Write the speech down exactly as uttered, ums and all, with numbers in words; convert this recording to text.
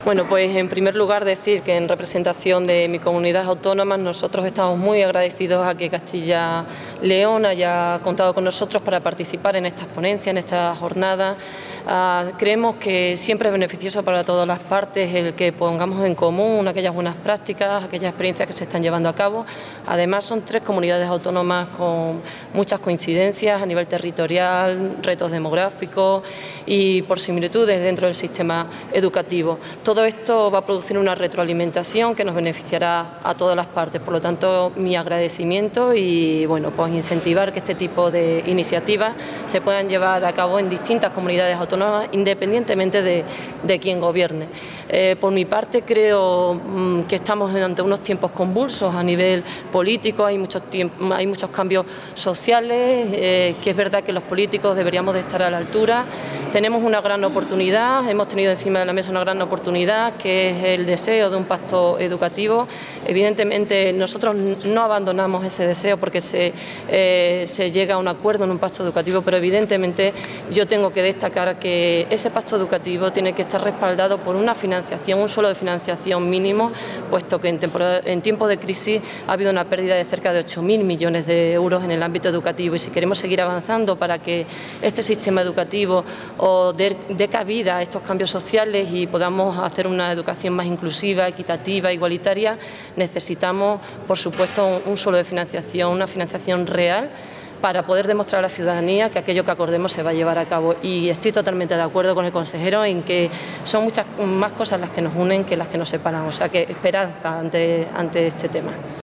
Bueno, pues en primer lugar decir que en representación de mi comunidad autónoma nosotros estamos muy agradecidos a que Castilla León haya contado con nosotros para participar en estas ponencias, en estas jornadas. Uh, creemos que siempre es beneficioso para todas las partes el que pongamos en común aquellas buenas prácticas, aquellas experiencias que se están llevando a cabo. Además son tres comunidades autónomas con muchas coincidencias a nivel territorial, retos demográficos y por similitudes dentro del sistema educativo. Todo esto va a producir una retroalimentación que nos beneficiará a todas las partes. Por lo tanto, mi agradecimiento y bueno, pues incentivar que este tipo de iniciativas se puedan llevar a cabo en distintas comunidades autónomas independientemente de, de quién gobierne. Eh, por mi parte creo mmm, que estamos ante unos tiempos convulsos a nivel político, hay muchos, hay muchos cambios sociales, eh, que es verdad que los políticos deberíamos de estar a la altura. Tenemos una gran oportunidad, hemos tenido encima de la mesa una gran oportunidad que es el deseo de un pacto educativo. Evidentemente nosotros no abandonamos ese deseo porque se, eh, se llega a un acuerdo en un pacto educativo, pero evidentemente yo tengo que destacar que ese pacto educativo tiene que estar respaldado por una financiación, un suelo de financiación mínimo, puesto que en, temporada, en tiempo de crisis ha habido una pérdida de cerca de ocho mil millones de euros en el ámbito educativo y si queremos seguir avanzando para que este sistema educativo o dé de cabida a estos cambios sociales y podamos hacer una educación más inclusiva, equitativa, igualitaria, necesitamos, por supuesto, un, un suelo de financiación, una financiación real para poder demostrar a la ciudadanía que aquello que acordemos se va a llevar a cabo. Y estoy totalmente de acuerdo con el consejero en que son muchas más cosas las que nos unen que las que nos separan, o sea que esperanza ante, ante este tema.